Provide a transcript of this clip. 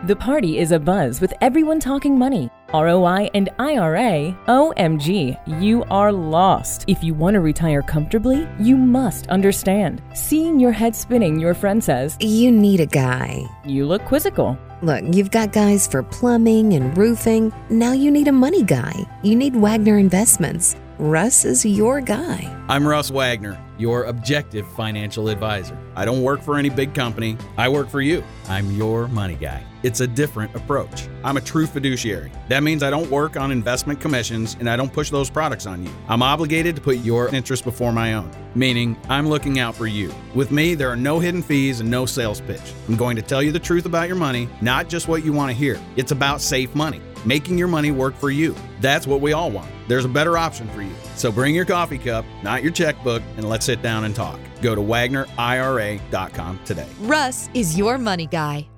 The party is abuzz with everyone talking money. ROI and IRA, OMG, you are lost. If you want to retire comfortably, you must understand. Seeing your head spinning, your friend says, You need a guy. You look quizzical. Look, you've got guys for plumbing and roofing. Now you need a money guy. You need Wagner Investments. Russ is your guy. I'm Russ Wagner, your objective financial advisor. I don't work for any big company. I work for you. I'm your money guy. It's a different approach. I'm a true fiduciary. That means I don't work on investment commissions and I don't push those products on you. I'm obligated to put your interest before my own, meaning I'm looking out for you. With me, there are no hidden fees and no sales pitch. I'm going to tell you the truth about your money, not just what you want to hear. It's about safe money, making your money work for you. That's what we all want. There's a better option for you. So bring your coffee cup, not your checkbook, and let's sit down and talk. Go to WagnerIRA.com today. Russ is your money guy.